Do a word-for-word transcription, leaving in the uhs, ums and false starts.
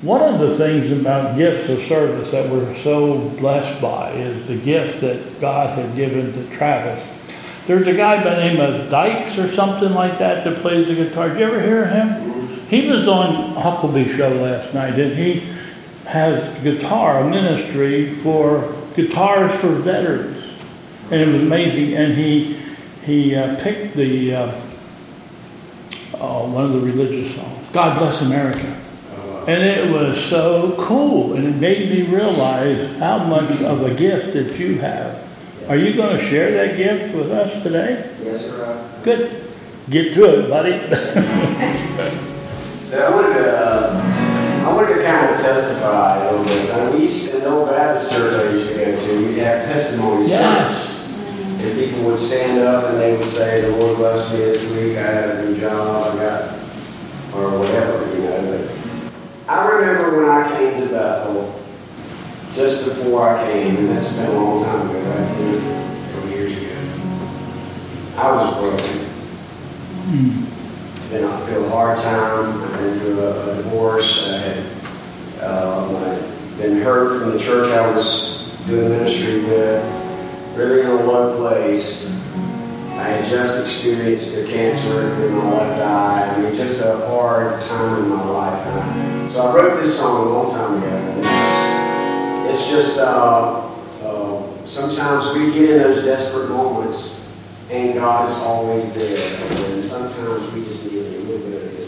One of the things about gifts of service that we're so blessed by is the gift that God had given to Travis. There's a guy by the name of Dykes or something like that that plays the guitar. Did you ever hear him? He was on Huckabee show last night, and he has guitar, a ministry for guitars for veterans. And it was amazing. And he he uh, picked the uh, uh, one of the religious songs, God Bless America. And it was so cool, and it made me realize how much of a gift that you have. Are you going to share that gift with us today? Yes, sir. Good. Get to it, buddy. I wanted to, uh, I wanted to kind of testify a little bit. I mean, we used to, in the old Baptist church I used to go to, we'd have testimony Yes. service. And people would stand up and they would say, the Lord blessed me this week, I had a new job, I got, or whatever, you know. But I remember when I came to Bethel, just before I came, and that's been a long time ago, right? ten years ago. I was broken. Mm. Been through a hard time. I've been through a, a divorce. I had um, I'd been hurt from the church I was doing ministry with. Really in a low place. I had just experienced a cancer in my left eye. I mean, just a hard time in my life. And I, so I wrote this song a long time ago. It's, it's just, uh, uh, sometimes we get in those desperate moments and God is always there. And sometimes we just need a little bit of